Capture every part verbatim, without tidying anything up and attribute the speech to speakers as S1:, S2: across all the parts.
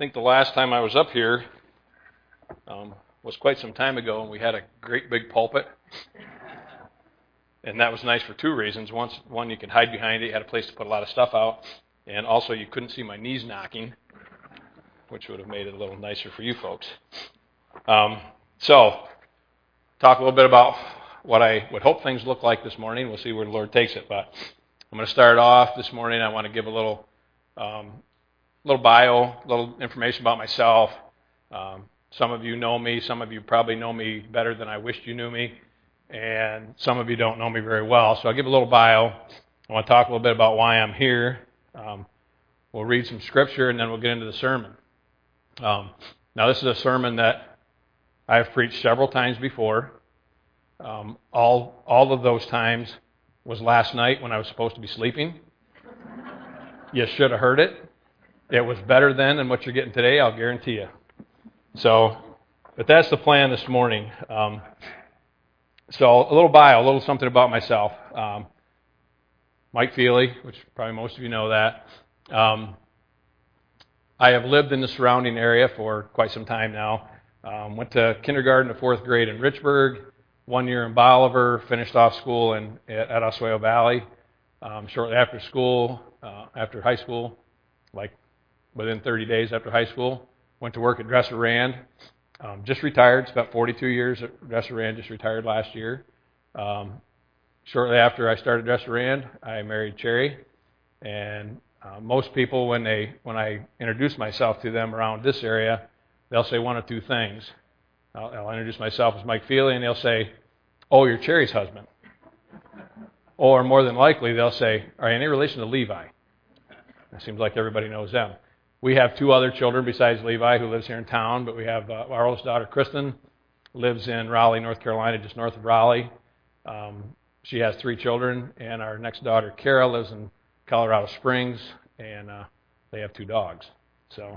S1: think the last time I was up here um, was quite some time ago, and we had a great big pulpit. And that was nice for two reasons. One, one you could hide behind it, you had a place to put a lot of stuff out, and also you couldn't see my knees knocking, which would have made it a little nicer for you folks. Um, so, talk a little bit about what I would hope things look like this morning. We'll see where the Lord takes it. But I'm going to start off this morning. I want to give a little um, little bio, a little information about myself. Um, some of you know me. Some of you probably know me better than I wished you knew me. And some of you don't know me very well. So I'll give a little bio. I want to talk a little bit about why I'm here. Um, we'll read some scripture, and then we'll get into the sermon. Um, now, this is a sermon that I've preached several times before. Um, all, all of those times was last night when I was supposed to be sleeping. You should have heard it. It was better then than what you're getting today, I'll guarantee you. So, but that's the plan this morning. Um, so, a little bio, a little something about myself. Um, Mike Feely, which probably most of you know that. Um, I have lived in the surrounding area for quite some time now. Um, went to kindergarten to fourth grade in Richburg, one year in Bolivar, finished off school in, at, at Oswego Valley. Um, shortly after school, uh, after high school, like within thirty days after high school, went to work at Dresser Rand. Um, just retired, spent forty-two years at Dresser Rand, just retired last year. Um, shortly after I started Dresser Rand, I married Cherry. And uh, most people, when they when I introduce myself to them around this area, they'll say one of two things. I'll, I'll introduce myself as Mike Feely, and they'll say, "Oh, you're Cherry's husband." Or more than likely, they'll say, "Are you any relation to Levi?" It seems like everybody knows them. We have two other children besides Levi who lives here in town, but we have uh, our oldest daughter, Kristen, lives in Raleigh, North Carolina, just north of Raleigh. Um, she has three children, and our next daughter, Kara, lives in Colorado Springs, and uh, they have two dogs. So,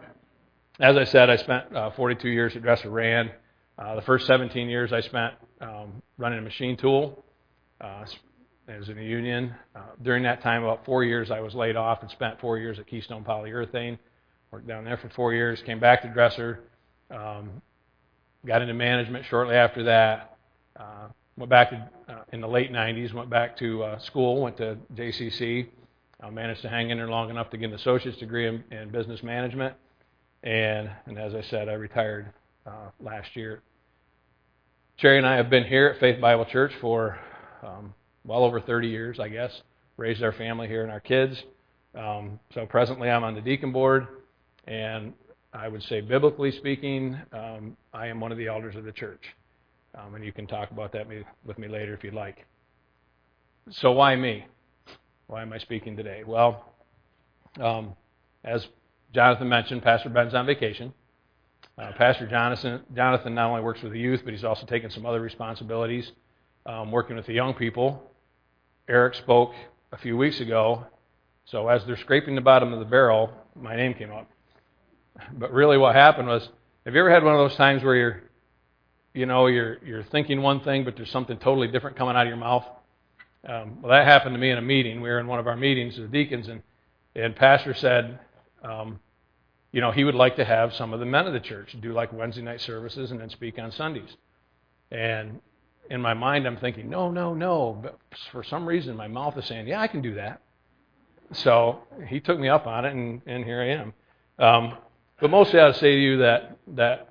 S1: as I said, I spent uh, forty-two years at Dresser Rand. Uh, the first seventeen years I spent um, running a machine tool. Uh, I was in the union. Uh, during that time, about four years, I was laid off and spent four years at Keystone Polyurethane. Worked down there for four years, came back to Dresser, um, got into management shortly after that. Uh, went back to, uh, in the late nineties, went back to uh, school, went to J C C. I managed to hang in there long enough to get an associate's degree in, in business management. And, and as I said, I retired uh, last year. Cherry and I have been here at Faith Bible Church for um, well over thirty years, I guess. Raised our family here and our kids. Um, so presently I'm on the deacon board, and I would say biblically speaking, um, I am one of the elders of the church. Um, and you can talk about that with me later if you'd like. So why me? Why am I speaking today? Well, um, as Jonathan mentioned, Pastor Ben's on vacation. Uh, Pastor Jonathan, Jonathan not only works with the youth, but he's also taken some other responsibilities, um, working with the young people. Eric spoke a few weeks ago, so as they're scraping the bottom of the barrel, my name came up. But really what happened was, have you ever had one of those times where you're, you know, you're you're thinking one thing, but there's something totally different coming out of your mouth? Um, well, that happened to me in a meeting. We were in one of our meetings as deacons, and, and Pastor said, um, you know, he would like to have some of the men of the church do like Wednesday night services and then speak on Sundays. And in my mind, I'm thinking, no, no, no. But for some reason, my mouth is saying, yeah, I can do that. So he took me up on it, and, and here I am. Um, but mostly I would say to you that that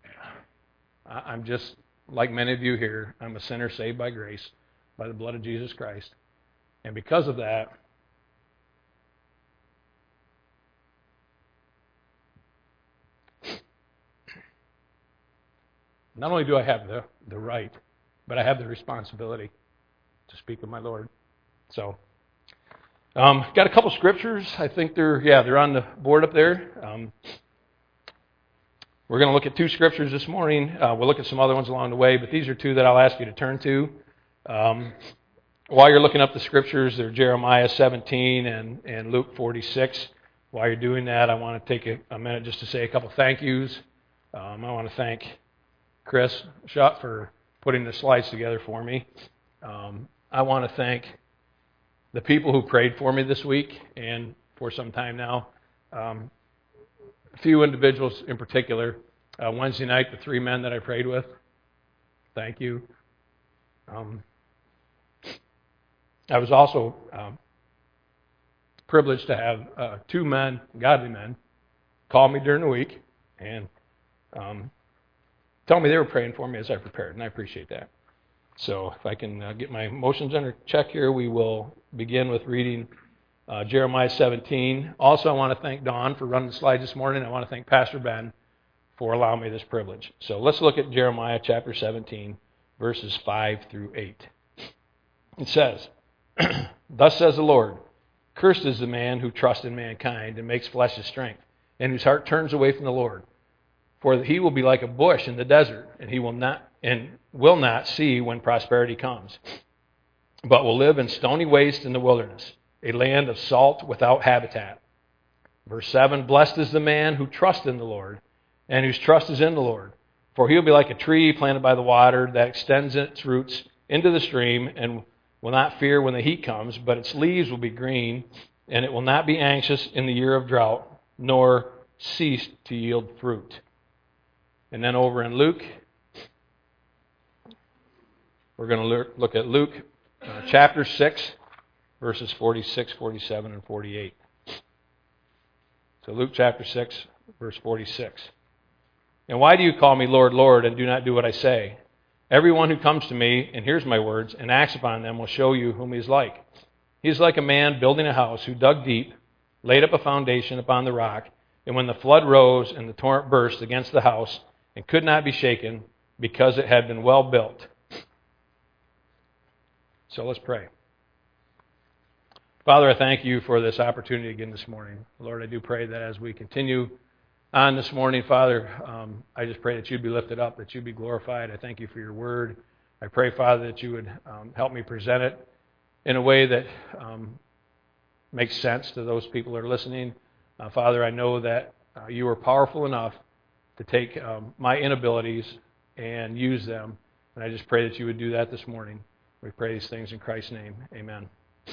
S1: I'm just, like many of you here, I'm a sinner saved by grace, by the blood of Jesus Christ. And because of that, not only do I have the, the right, but I have the responsibility to speak of my Lord. So, um, got a couple scriptures. I think they're, yeah, they're on the board up there. Um, we're going to look at two scriptures this morning. Uh, we'll look at some other ones along the way, but these are two that I'll ask you to turn to. Um, while you're looking up the scriptures, they're Jeremiah seventeen and, and Luke forty-six. While you're doing that, I want to take a, a minute just to say a couple thank yous. Um, I want to thank Chris Schutt for putting the slides together for me. Um, I want to thank the people who prayed for me this week and for some time now. Um, a few individuals in particular. Uh, Wednesday night, the three men that I prayed with, thank you. Um, I was also um, privileged to have uh, two men, godly men, call me during the week and um, tell me they were praying for me as I prepared, and I appreciate that. So if I can uh, get my motions under check here, we will begin with reading uh, Jeremiah seventeen. Also, I want to thank Dawn for running the slides this morning. I want to thank Pastor Ben for allowing me this privilege. So let's look at Jeremiah chapter seventeen, verses five through eight. It says, Thus says the Lord, Cursed is the man who trusts in mankind and makes flesh his strength, and whose heart turns away from the Lord. For he will be like a bush in the desert, and he will not and will not see when prosperity comes, but will live in stony waste in the wilderness, a land of salt without habitat. Verse seven, Blessed is the man who trusts in the Lord, and whose trust is in the Lord. For he will be like a tree planted by the water that extends its roots into the stream, and will not fear when the heat comes, but its leaves will be green, and it will not be anxious in the year of drought, nor cease to yield fruit. And then over in Luke, we're going to look at Luke uh, chapter six, verses forty-six, forty-seven, and forty-eight. So Luke chapter six, verse forty-six. And why do you call me Lord, Lord, and do not do what I say? Everyone who comes to me and hears my words and acts upon them will show you whom he is like. He is like a man building a house who dug deep, laid up a foundation upon the rock, and when the flood rose and the torrent burst against the house and could not be shaken because it had been well built. So let's pray. Father, I thank you for this opportunity again this morning. Lord, I do pray that as we continue on this morning, Father, um, I just pray that you'd be lifted up, that you'd be glorified. I thank you for your word. I pray, Father, that you would um, help me present it in a way that um, makes sense to those people that are listening. Uh, Father, I know that uh, you are powerful enough to take um, my inabilities and use them. And I just pray that you would do that this morning. We pray these things in Christ's name. Amen.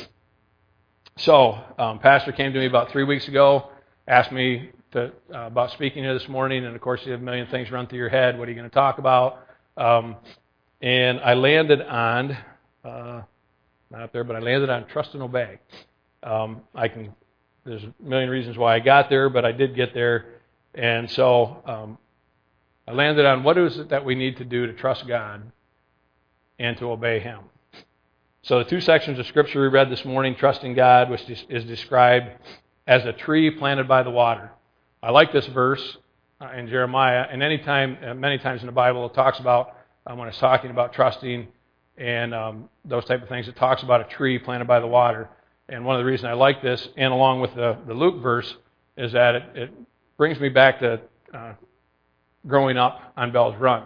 S1: So, um, Pastor came to me about three weeks ago, asked me to, uh, about speaking here this morning, and of course you have a million things run through your head. What are you going to talk about? Um, and I landed on, uh, not up there, but I landed on trust and obey. Um, I can, there's a million reasons why I got there, but I did get there. And so um, I landed on what is it that we need to do to trust God and to obey Him. So the two sections of Scripture we read this morning, trusting God, which is described as a tree planted by the water. I like this verse in Jeremiah, and anytime, many times in the Bible it talks about, um, when it's talking about trusting and um, those type of things, it talks about a tree planted by the water. And one of the reasons I like this, and along with the, the Luke verse, is that it, it brings me back to uh, growing up on Bell's Run.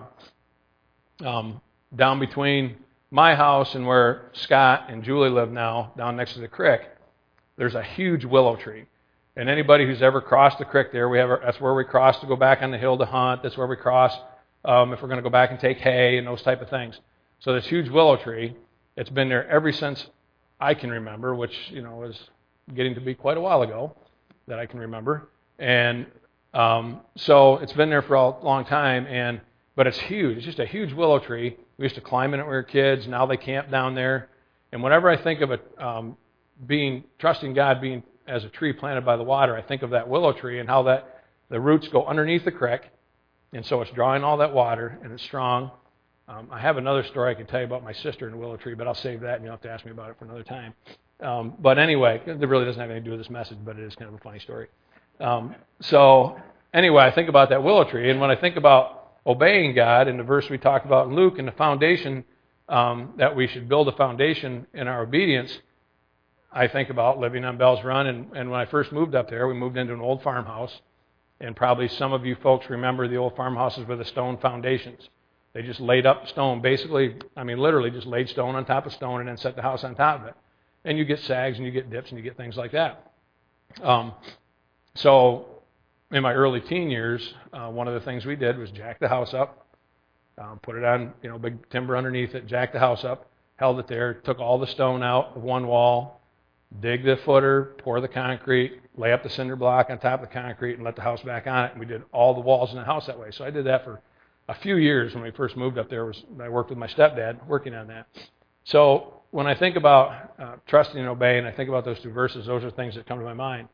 S1: Um, down between my house and where Scott and Julie live now, down next to the creek, there's a huge willow tree. And anybody who's ever crossed the creek there, we have that's where we cross to go back on the hill to hunt. That's where we cross um, if we're going to go back and take hay and those type of things. So this huge willow tree, it's been there ever since I can remember, which, you know, is getting to be quite a while ago that I can remember. And um, so it's been there for a long time, and but it's huge. It's just a huge willow tree. We used to climb in it when we were kids. Now they camp down there. And whenever I think of it um, being, trusting God being as a tree planted by the water, I think of that willow tree and how that the roots go underneath the creek, and so it's drawing all that water, and it's strong. Um, I have another story I can tell you about my sister and the willow tree, but I'll save that, and you'll have to ask me about it for another time. Um, but anyway, it really doesn't have anything to do with this message, but it is kind of a funny story. Um, so anyway, I think about that willow tree, and when I think about obeying God, in the verse we talked about in Luke, and the foundation, um, that we should build a foundation in our obedience, I think about living on Bell's Run, and, and when I first moved up there, we moved into an old farmhouse, and probably some of you folks remember the old farmhouses with the stone foundations. They just laid up stone, basically, I mean literally just laid stone on top of stone and then set the house on top of it. And you get sags and you get dips and you get things like that. Um, so in my early teen years, uh, one of the things we did was jack the house up, um, put it on, you know, big timber underneath it, jack the house up, held it there, took all the stone out of one wall, dig the footer, pour the concrete, lay up the cinder block on top of the concrete, and let the house back on it. And we did all the walls in the house that way. So I did that for a few years when we first moved up there. Was I worked with my stepdad working on that. So when I think about uh, trusting and obeying, I think about those two verses. Those are things that come to my mind.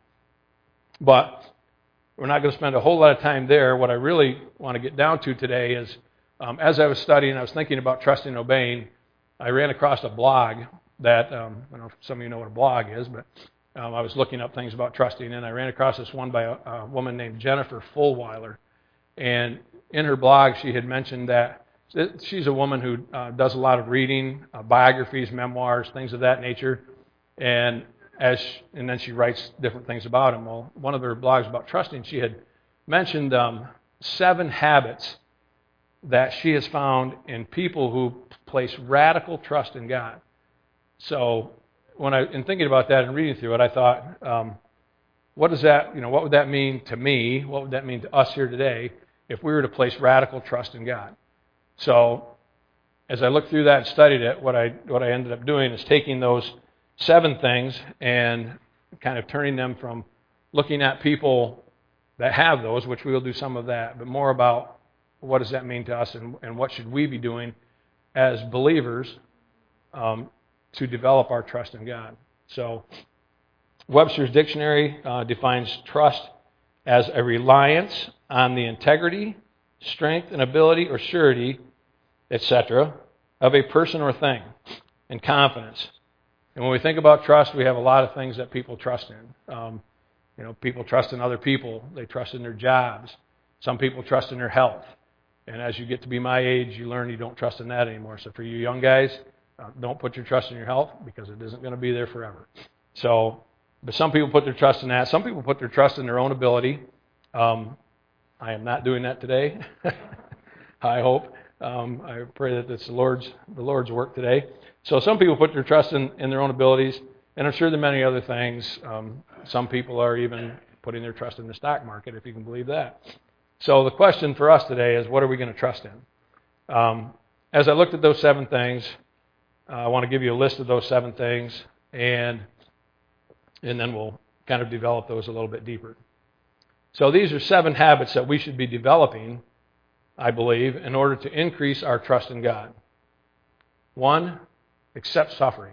S1: But we're not going to spend a whole lot of time there. What I really want to get down to today is, um, as I was studying, I was thinking about trusting and obeying, I ran across a blog that, um, I don't know if some of you know what a blog is, but um, I was looking up things about trusting, and I ran across this one by a, a woman named Jennifer Fulwiler. And in her blog, she had mentioned that she's a woman who uh, does a lot of reading, uh, biographies, memoirs, things of that nature. And as she, and then she writes different things about them. Well, one of her blogs about trusting, she had mentioned um, seven habits that she has found in people who place radical trust in God. So when I, in thinking about that and reading through it, I thought, um, what does that, you know, what would that mean to me? What would that mean to us here today if we were to place radical trust in God? So as I looked through that and studied it, what I what I ended up doing is taking those seven things and kind of turning them from looking at people that have those, which we will do some of that, but more about what does that mean to us and, and what should we be doing as believers um, to develop our trust in God. So Webster's Dictionary uh, defines trust as a reliance on the integrity, strength, and ability or surety, et cetera, of a person or thing, and confidence. And when we think about trust, we have a lot of things that people trust in. Um, you know, people trust in other people. They trust in their jobs. Some people trust in their health. And as you get to be my age, you learn you don't trust in that anymore. So for you young guys, uh, don't put your trust in your health because it isn't going to be there forever. So, but some people put their trust in that. Some people put their trust in their own ability. Um, I am not doing that today. I hope. Um, I pray that it's the Lord's the Lord's work today. So some people put their trust in, in their own abilities, and I'm sure there are many other things. Um, some people are even putting their trust in the stock market, if you can believe that. So the question for us today is, what are we going to trust in? Um, as I looked at those seven things, uh, I want to give you a list of those seven things, and and then we'll kind of develop those a little bit deeper. So these are seven habits that we should be developing, I believe, in order to increase our trust in God. One, accept suffering.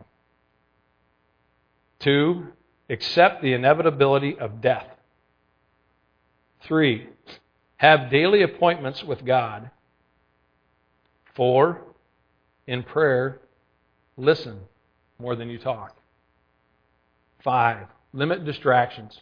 S1: Two, accept the inevitability of death. Three, have daily appointments with God. Four, in prayer, listen more than you talk. Five, limit distractions.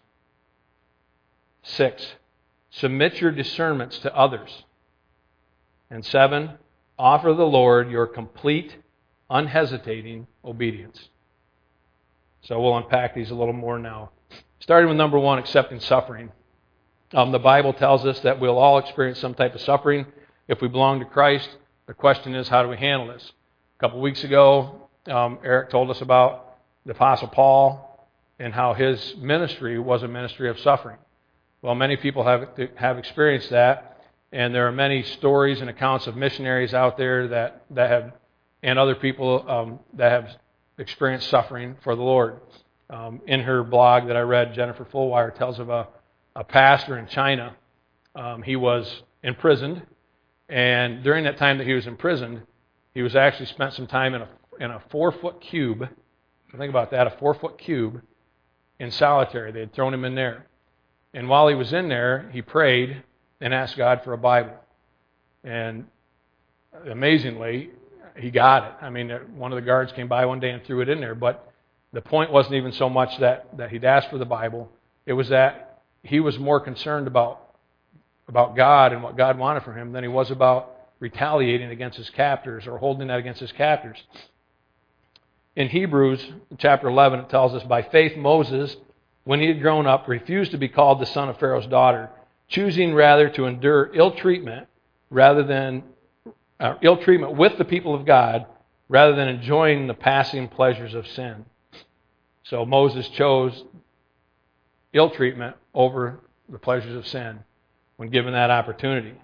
S1: Six, submit your discernments to others. And seven, offer the Lord your complete, unhesitating obedience. So we'll unpack these a little more now. Starting with number one, accepting suffering. Um, the Bible tells us that we'll all experience some type of suffering if we belong to Christ. The question is, how do we handle this? A couple weeks ago, um, Eric told us about the Apostle Paul and how his ministry was a ministry of suffering. Well, many people have have experienced that, and there are many stories and accounts of missionaries out there that, that have, and other people um, that have experienced suffering for the Lord. Um, in her blog that I read, Jennifer Fulwiler tells of a, a pastor in China. Um, he was imprisoned, and during that time that he was imprisoned, he was actually spent some time in a in a four-foot cube. Think about that, a four-foot cube in solitary. They had thrown him in there. And while he was in there, he prayed and asked God for a Bible. And amazingly, he got it. I mean, one of the guards came by one day and threw it in there. But the point wasn't even so much that, that he'd asked for the Bible. It was that he was more concerned about, about God and what God wanted for him than he was about retaliating against his captors or holding that against his captors. In Hebrews chapter eleven, it tells us, by faith Moses, when he had grown up, refused to be called the son of Pharaoh's daughter, choosing rather to endure ill treatment rather than uh, ill treatment with the people of God, rather than enjoying the passing pleasures of sin. So Moses chose ill treatment over the pleasures of sin when given that opportunity.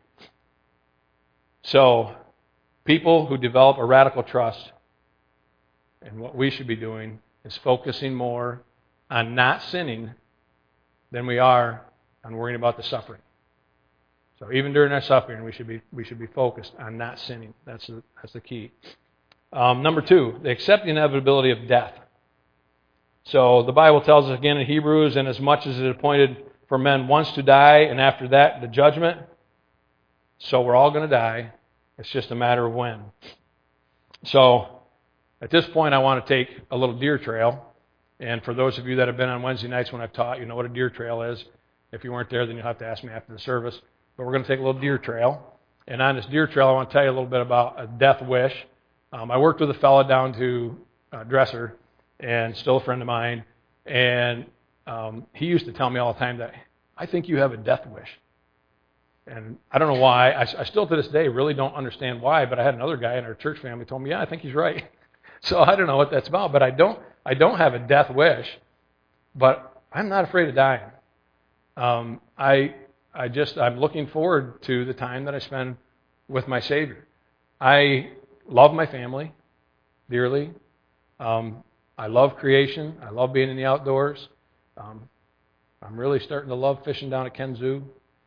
S1: So people who develop a radical trust, and what we should be doing is focusing more on not sinning than we are on worrying about the suffering. So even during our suffering, we should be we should be focused on not sinning. That's the, that's the key. Um, number two, they accept the inevitability of death. So the Bible tells us again in Hebrews, and as much as it is appointed for men once to die, and after that the judgment, so we're all going to die. It's just a matter of when. So at this point, I want to take a little deer trail. And for those of you that have been on Wednesday nights when I've taught, you know what a deer trail is. If you weren't there, then you'll have to ask me after the service. But we're going to take a little deer trail. And on this deer trail, I want to tell you a little bit about a death wish. Um, I worked with a fella down to uh, Dresser, and still a friend of mine. And um, he used to tell me all the time that, I think you have a death wish. And I don't know why. I, I still to this day really don't understand why, but I had another guy in our church family told me, yeah, I think he's right. So I don't know what that's about, but I don't I don't have a death wish, but I'm not afraid of dying. Um, I I just I'm looking forward to the time that I spend with my Savior. I love my family dearly. Um, I love creation. I love being in the outdoors. Um, I'm really starting to love fishing down at Ken Zoo.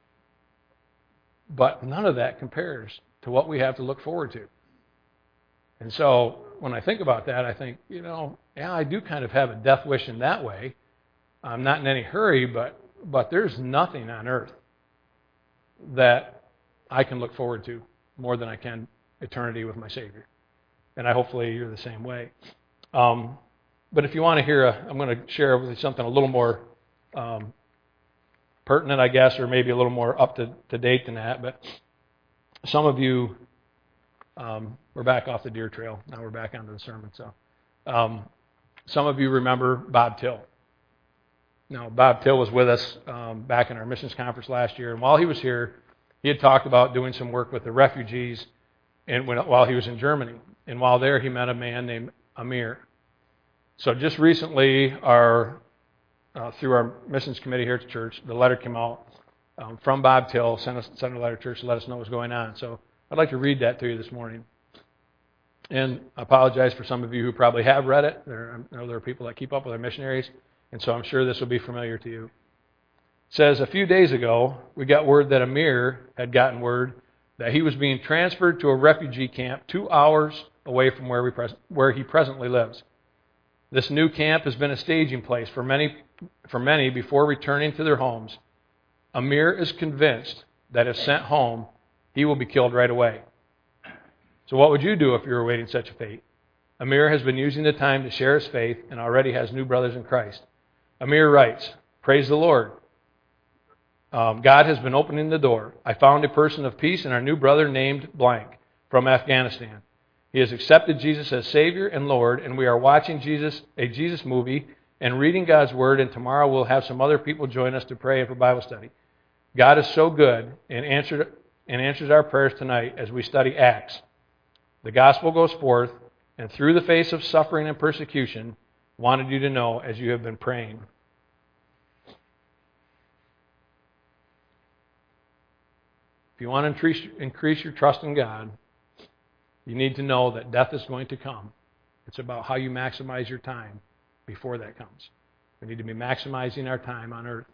S1: But none of that compares to what we have to look forward to. And so when I think about that, I think, you know, yeah, I do kind of have a death wish in that way. I'm not in any hurry, but but there's nothing on earth that I can look forward to more than I can eternity with my Savior. And I hopefully you're the same way. Um, but if you want to hear, a, I'm going to share with you something a little more um, pertinent, I guess, or maybe a little more up to, to date than that. But some of you, um, we're back off the deer trail. Now we're back onto the sermon. So um, some of you remember Bob Till. Now, Bob Till was with us um, back in our missions conference last year. And while he was here, he had talked about doing some work with the refugees and when, while he was in Germany. And while there, he met a man named Amir. So just recently, our Uh, through our missions committee here at the church, the letter came out um, from Bob Till, sent, us, sent a letter to church to let us know what was going on. So I'd like to read that to you this morning. And I apologize for some of you who probably have read it. There, I know there are people that keep up with our missionaries, and so I'm sure this will be familiar to you. It says, a few days ago, we got word that Amir had gotten word that he was being transferred to a refugee camp two hours away from where, we pres- where he presently lives. This new camp has been a staging place for many for many before returning to their homes. Amir is convinced that if sent home, he will be killed right away. So what would you do if you were awaiting such a fate? Amir has been using the time to share his faith and already has new brothers in Christ. Amir writes, praise the Lord. Um, God has been opening the door. I found a person of peace and our new brother named blank from Afghanistan. He has accepted Jesus as Savior and Lord, and we are watching Jesus a Jesus movie and reading God's Word, and tomorrow we'll have some other people join us to pray for Bible study. God is so good and answered and answers our prayers tonight as we study Acts. The gospel goes forth, and through the face of suffering and persecution, wanted you to know as you have been praying. If you want to increase, increase your trust in God, you need to know that death is going to come. It's about how you maximize your time before that comes. We need to be maximizing our time on earth.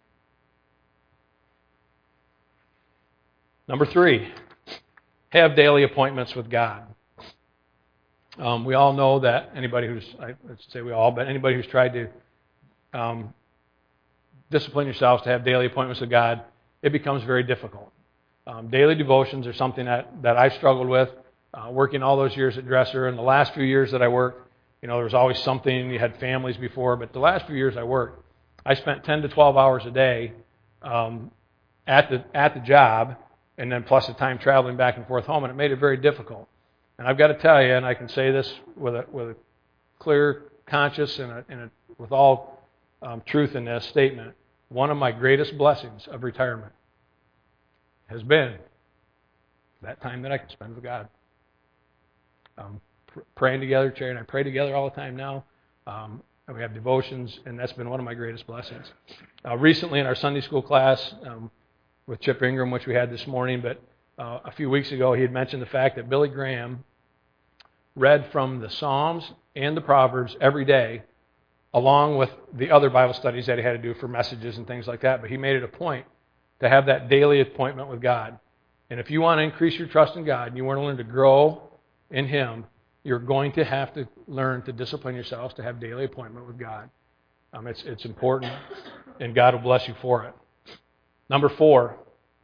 S1: Number three, have daily appointments with God. Um, we all know that anybody who's, I let's say we all, but anybody who's tried to um, discipline yourselves to have daily appointments with God, it becomes very difficult. Um, daily devotions are something that, that I've struggled with. Uh, working all those years at Dresser, and the last few years that I worked, you know, there was always something. You had families before, but the last few years I worked, I spent ten to twelve hours a day um, at the at the job, and then plus the time traveling back and forth home, and it made it very difficult. And I've got to tell you, and I can say this with a with a clear conscience and, a, and a, with all um, truth in this statement, one of my greatest blessings of retirement has been that time that I can spend with God. Um, pr- praying together, Cherry and I pray together all the time now. Um, and we have devotions, and that's been one of my greatest blessings. Uh, recently in our Sunday school class um, with Chip Ingram, which we had this morning, but uh, a few weeks ago he had mentioned the fact that Billy Graham read from the Psalms and the Proverbs every day, along with the other Bible studies that he had to do for messages and things like that. But he made it a point to have that daily appointment with God. And if you want to increase your trust in God and you want to learn to grow in Him, you're going to have to learn to discipline yourselves to have daily appointment with God. Um, it's, it's important, and God will bless you for it. Number four,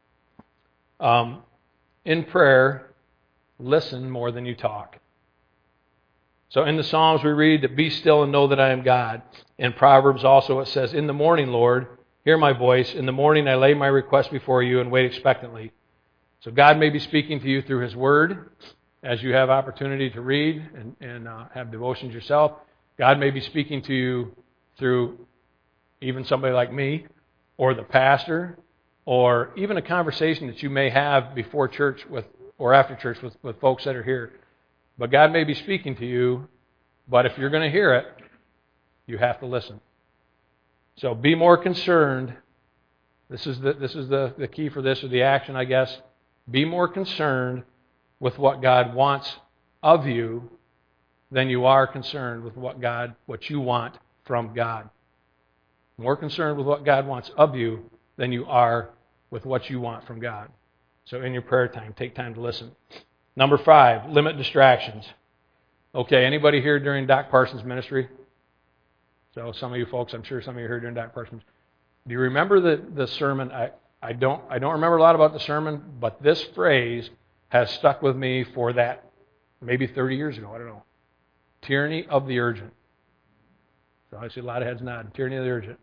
S1: um, in prayer, listen more than you talk. So in the Psalms we read that be still and know that I am God. In Proverbs also it says, in the morning, Lord, hear my voice. In the morning I lay my request before you and wait expectantly. So God may be speaking to you through His Word as you have opportunity to read and, and uh, have devotions yourself. God may be speaking to you through even somebody like me or the pastor or even a conversation that you may have before church with or after church with, with folks that are here. But God may be speaking to you, but if you're going to hear it, you have to listen. So be more concerned. This is the this is the, the key for this, or the action, I guess. Be more concerned with what God wants of you than you are concerned with what God what you want from God. More concerned with what God wants of you than you are with what you want from God. So in your prayer time, take time to listen. Number five, limit distractions. Okay, anybody here during Doc Parsons' ministry? So some of you folks, I'm sure some of you are here during Doc Parsons. Do you remember the, the sermon? I, I don't I don't remember a lot about the sermon, but this phrase has stuck with me for that maybe thirty years ago. I don't know. Tyranny of the urgent. So I see a lot of heads nodding. Tyranny of the urgent.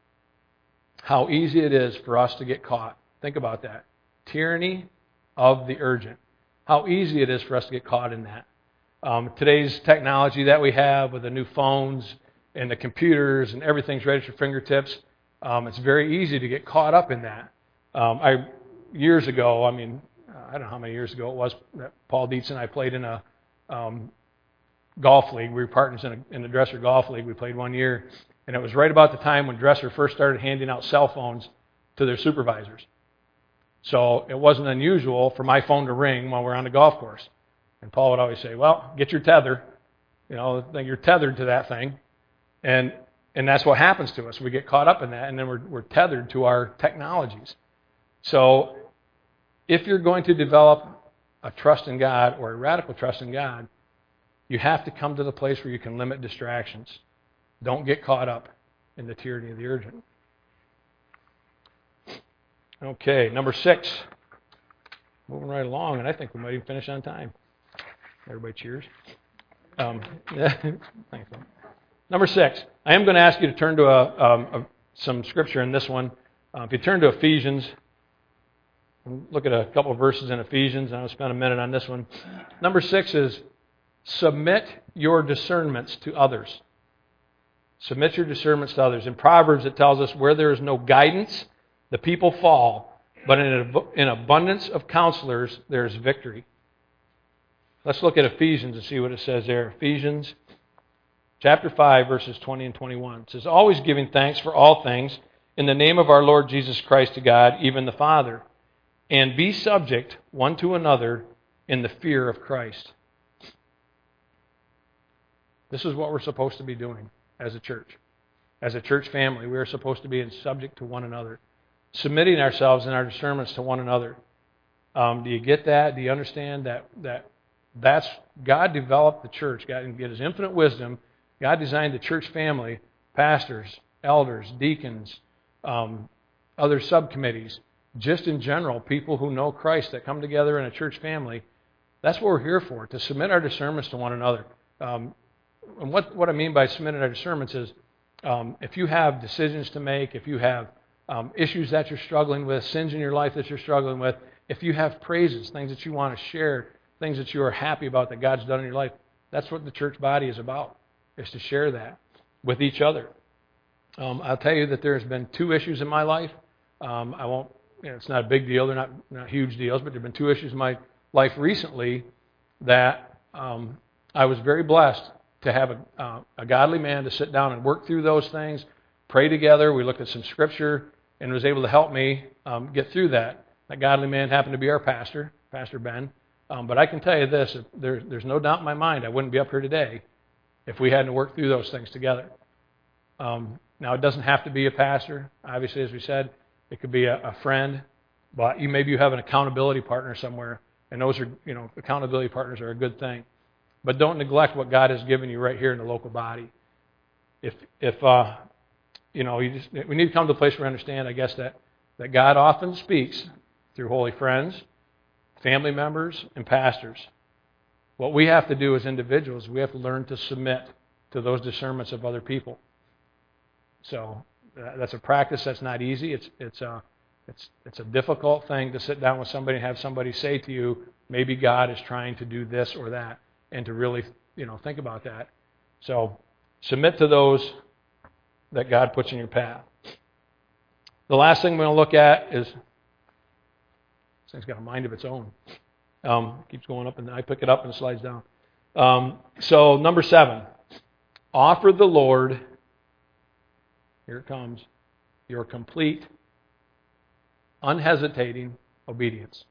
S1: How easy it is for us to get caught. Think about that. Tyranny of the urgent. How easy it is for us to get caught in that. Um, today's technology that we have with the new phones and the computers and everything's right at your fingertips, um, it's very easy to get caught up in that. Um, I years ago, I mean, I don't know how many years ago it was, that Paul Dietz and I played in a um, golf league. We were partners in a, in a Dresser golf league. We played one year, and it was right about the time when Dresser first started handing out cell phones to their supervisors. So it wasn't unusual for my phone to ring while we're on the golf course. And Paul would always say, well, get your tether. You know, you're tethered to that thing. And and that's what happens to us. We get caught up in that, and then we're, we're tethered to our technologies. So if you're going to develop a trust in God or a radical trust in God, you have to come to the place where you can limit distractions. Don't get caught up in the tyranny of the urgent. Okay, number six. Moving right along, and I think we might even finish on time. Everybody cheers. Um, thanks. Number six. I am going to ask you to turn to a, um, a, some scripture in this one. Uh, if you turn to Ephesians, look at a couple of verses in Ephesians, and I'll spend a minute on this one. Number six is, submit your discernments to others. Submit your discernments to others. In Proverbs, it tells us, where there is no guidance, the people fall, but in, in abundance of counselors, there is victory. Let's look at Ephesians and see what it says there. Ephesians chapter five, verses twenty and twenty-one. It says, always giving thanks for all things in the name of our Lord Jesus Christ to God, even the Father, and be subject one to another in the fear of Christ. This is what we're supposed to be doing as a church. As a church family, we are supposed to be in subject to one another, submitting ourselves and our discernments to one another. Um, do you get that? Do you understand that that that's God developed the church? God, in His infinite wisdom, God designed the church family, pastors, elders, deacons, um, other subcommittees, just in general, people who know Christ that come together in a church family. That's what we're here for, to submit our discernments to one another. Um, and what, what I mean by submitting our discernments is, um, if you have decisions to make, if you have um, issues that you're struggling with, sins in your life that you're struggling with, if you have praises, things that you want to share, things that you are happy about that God's done in your life, that's what the church body is about, is to share that with each other. Um, I'll tell you that there's been two issues in my life. Um, I won't, you know, it's not a big deal. They're not, not huge deals, but there have been two issues in my life recently that um, I was very blessed to have a, uh, a godly man to sit down and work through those things, pray together. We looked at some scripture and was able to help me um, get through that. That godly man happened to be our pastor, Pastor Ben. Um, but I can tell you this, there, there's no doubt in my mind I wouldn't be up here today if we hadn't worked through those things together. Um, now, it doesn't have to be a pastor. Obviously, as we said, it could be a, a friend. But you maybe you have an accountability partner somewhere, and those are, you know, accountability partners are a good thing. But don't neglect what God has given you right here in the local body. If if uh, you know, you just, we need to come to a place where we understand, I guess, that that God often speaks through holy friends, family members, and pastors. What we have to do as individuals, we have to learn to submit to those discernments of other people. So uh, that's a practice that's not easy. It's it's a it's it's a difficult thing to sit down with somebody and have somebody say to you, maybe God is trying to do this or that, and to really, you know, think about that. So submit to those that God puts in your path. The last thing we're going to look at is, this thing's got a mind of its own. Um, keeps going up, and I pick it up and it slides down. Um, so number seven, offer the Lord, here it comes, your complete, unhesitating obedience.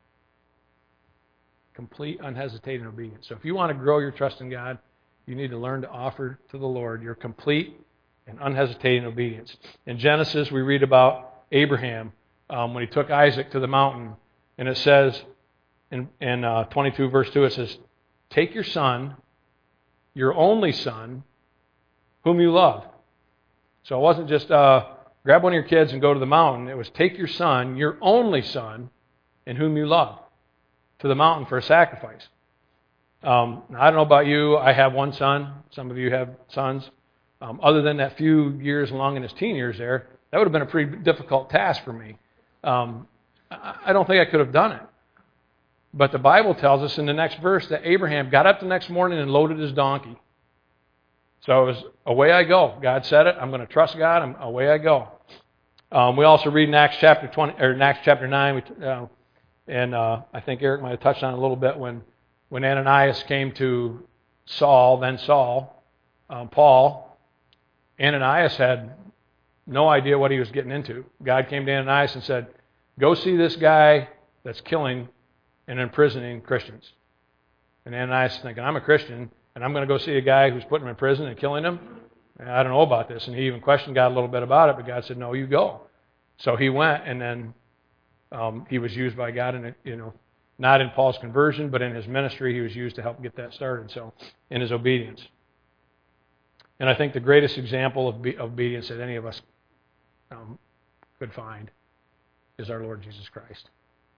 S1: Complete, unhesitating obedience. So if you want to grow your trust in God, you need to learn to offer to the Lord your complete and unhesitating obedience. In Genesis, we read about Abraham um, when he took Isaac to the mountain, and it says in, in uh, twenty-two verse two, it says, take your son, your only son, whom you love. So it wasn't just uh, grab one of your kids and go to the mountain. It was take your son, your only son, in whom you love, to the mountain for a sacrifice. Um, I don't know about you. I have one son. Some of you have sons. Um, other than that few years along in his teen years there, that would have been a pretty difficult task for me. Um, I, I don't think I could have done it. But the Bible tells us in the next verse that Abraham got up the next morning and loaded his donkey. So it was, away I go. God said it. I'm going to trust God. I'm, away I go. Um, we also read in Acts chapter twenty or in Acts chapter nine, we, uh, and uh, I think Eric might have touched on it a little bit when when Ananias came to Saul, then Saul, um, Paul. Ananias had no idea what he was getting into. God came to Ananias and said, "Go see this guy that's killing and imprisoning Christians." And Ananias is thinking, "I'm a Christian, and I'm going to go see a guy who's putting him in prison and killing him? I don't know about this." And he even questioned God a little bit about it, but God said, "No, you go." So he went, and then um, he was used by God, in, you know, not in Paul's conversion, but in his ministry, he was used to help get that started. So in his obedience, and I think the greatest example of obedience that any of us um, could find is our Lord Jesus Christ.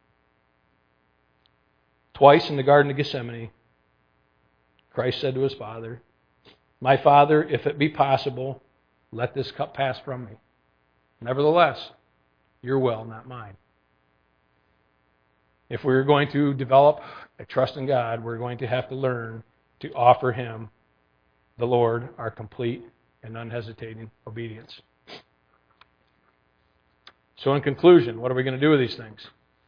S1: Twice in the Garden of Gethsemane, Christ said to his Father, "My Father, if it be possible, let this cup pass from me. Nevertheless, your will, not mine." If we're going to develop a trust in God, we're going to have to learn to offer Him, the Lord, our complete and unhesitating obedience. So in conclusion, what are we going to do with these things?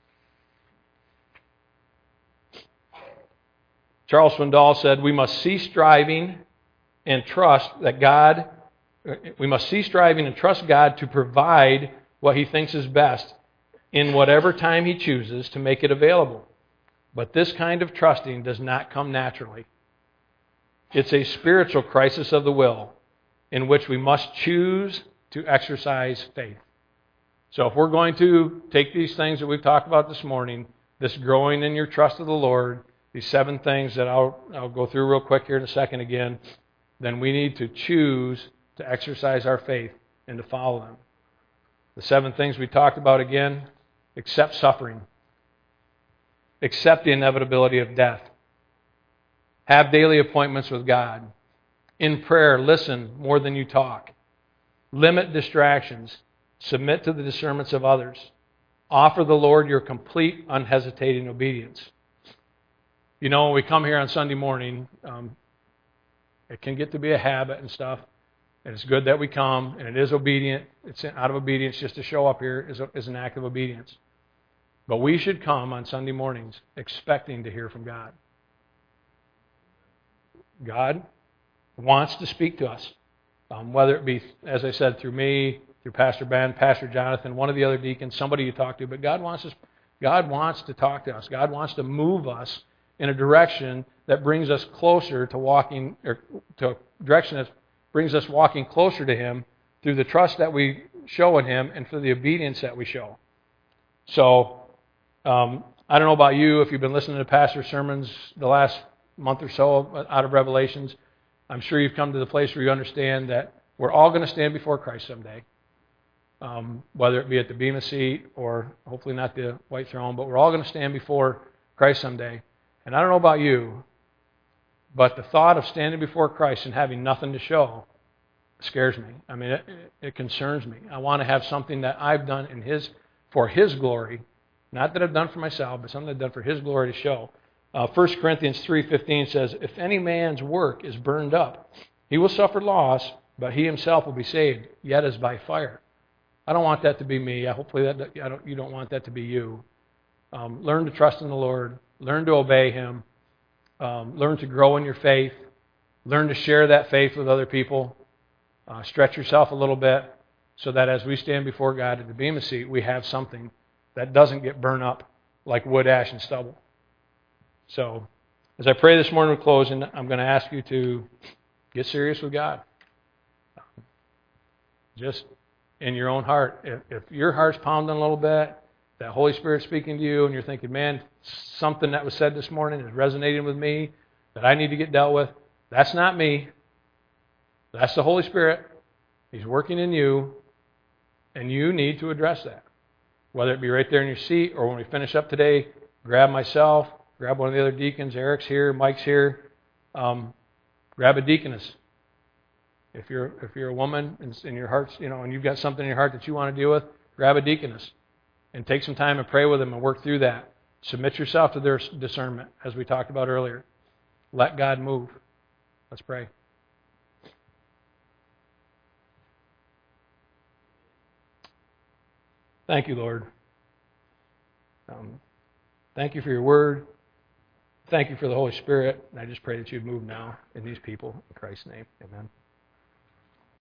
S1: Charles Swindoll said, we must cease striving and trust that God, we must cease striving and trust God to provide what He thinks is best in whatever time He chooses to make it available. But this kind of trusting does not come naturally. It's a spiritual crisis of the will in which we must choose to exercise faith. So if we're going to take these things that we've talked about this morning, this growing in your trust of the Lord, these seven things that I'll, I'll go through real quick here in a second again, then we need to choose to exercise our faith and to follow them. The seven things we talked about again: accept suffering, accept the inevitability of death, have daily appointments with God, in prayer listen more than you talk, limit distractions, submit to the discernments of others, offer the Lord your complete, unhesitating obedience. You know, when we come here on Sunday morning, um, it can get to be a habit and stuff, and it's good that we come, and it is obedient. It's out of obedience just to show up here is, a, is an act of obedience. But we should come on Sunday mornings expecting to hear from God. God wants to speak to us, um, whether it be, as I said, through me, through Pastor Ben, Pastor Jonathan, one of the other deacons, somebody you talk to. But God wants us. God wants to talk to us. God wants to move us in a direction that brings us closer to walking, or to a direction that's brings us walking closer to Him through the trust that we show in Him and through the obedience that we show. So, um, I don't know about you, if you've been listening to pastor sermons the last month or so out of Revelations, I'm sure you've come to the place where you understand that we're all going to stand before Christ someday, um, whether it be at the Bema seat or hopefully not the white throne, but we're all going to stand before Christ someday. And I don't know about you, but the thought of standing before Christ and having nothing to show scares me. I mean, it, it concerns me. I want to have something that I've done in His for His glory, not that I've done for myself, but something I've done for His glory to show. Uh, First Corinthians three fifteen says, if any man's work is burned up, he will suffer loss, but he himself will be saved, yet as by fire. I don't want that to be me. Hopefully that I don't, you don't want that to be you. Um, learn to trust in the Lord. Learn to obey Him. Um, learn to grow in your faith. Learn to share that faith with other people. Uh, stretch yourself a little bit so that as we stand before God at the Bema seat, we have something that doesn't get burned up like wood, ash, and stubble. So, as I pray this morning with closing, I'm going to ask you to get serious with God. Just in your own heart. If, if your heart's pounding a little bit, that Holy Spirit's speaking to you, and you're thinking, man, something that was said this morning is resonating with me, that I need to get dealt with, that's not me. That's the Holy Spirit. He's working in you, and you need to address that. Whether it be right there in your seat, or when we finish up today, grab myself, grab one of the other deacons. Eric's here, Mike's here. Um, grab a deaconess. If you're if you're a woman and in your heart's, you know, and you've got something in your heart that you want to deal with, grab a deaconess and take some time and pray with them and work through that. Submit yourself to their discernment, as we talked about earlier. Let God move. Let's pray. Thank you, Lord. Um, thank you for your word. Thank you for the Holy Spirit. And I just pray that you'd move now in these people. In Christ's name, amen.